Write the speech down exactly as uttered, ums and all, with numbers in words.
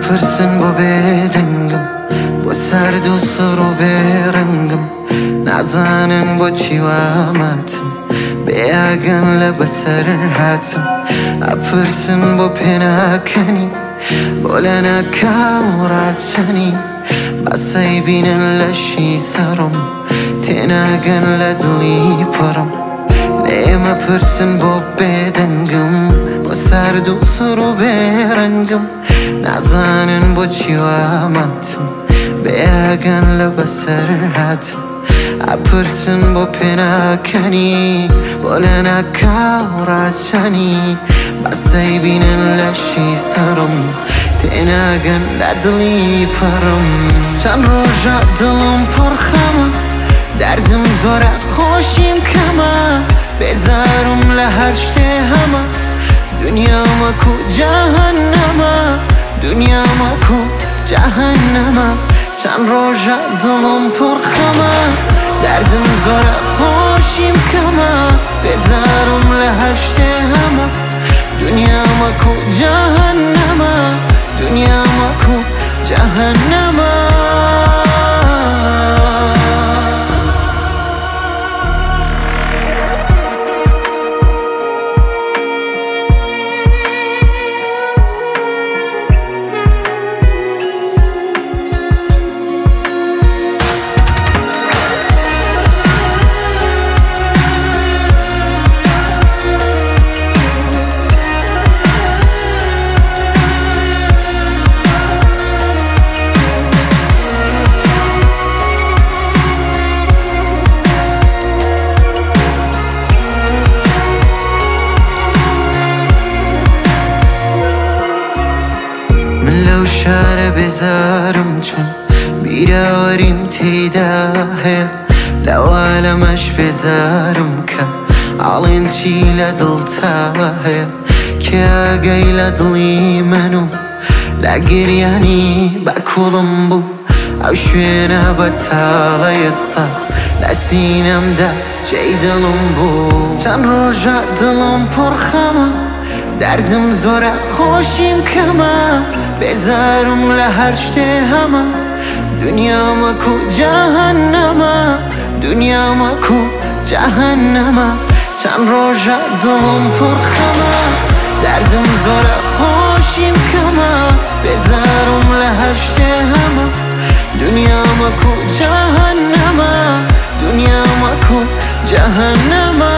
مپرسن بۆ بێدەنگم بۆ سارد و سڕ و بێڕەنگم نازانن بۆچی واماتم بێیاگەن لە بەسەر هاتم ئەپرسن بۆ پێناکەنی بۆ لە ناکاو ڕاچەنی بەسەی بینن لەشی سەڕم تێناگەن لە دڵی پڕم لێمە پرسن بۆ بێدەنگم بۆ سارد و سڕ و بێڕەنگم نازانن بۆچی واماتم بێیاگەن لە بەسەر هاتم ئەپرسن بۆ پێناکەنی بۆ لە ناکاو ڕاچەنی بەسەی بینن لەشی سەڕم تێناگەن لە دڵی پڕم چەند ڕۆژە دڵم پڕ خەمە دەردم زۆرە خۆشیم کەمە بێزارم لە هەر شتێ هەمە دنیامەک و جەهەنەمە دنیامەک و جەهەنەمە چەند ڕۆژە دڵم پڕ خەمە دەردم زۆرە خۆشیم کەمە بێزارم لە هەر شتێ هەمە دنیامەک و جەهەنەمە دنیامەک و جەهەنەمە شارە بێزارم چون بیراوەریم تێیدا هەیە لەوا لەمەش بێزارم کە ئاڵێن چی لە دڵتا هەیە کێ ئاگەی لە دڵی من و لە گریانی بەکوڵم بوو ئەو شوێنە بەتاڵە ئێستا لە سینەمدا جێی دڵم بوو چەند ڕۆژە دڵم پڕ خەمە دەردم زۆرە خۆشیم کەمە بێزارم لە هەر شتێ هەمە دنیامەک و جەهەنەمە دنیامەک و جەهەنەمە چەند ڕۆژە دڵم پڕ خەمە دەردم زۆرە خۆشیم کەمە بێزارم لە هەر شتێ هەمە دنیامەک و جەهەنەمە دنیامەک و جەهەنەمە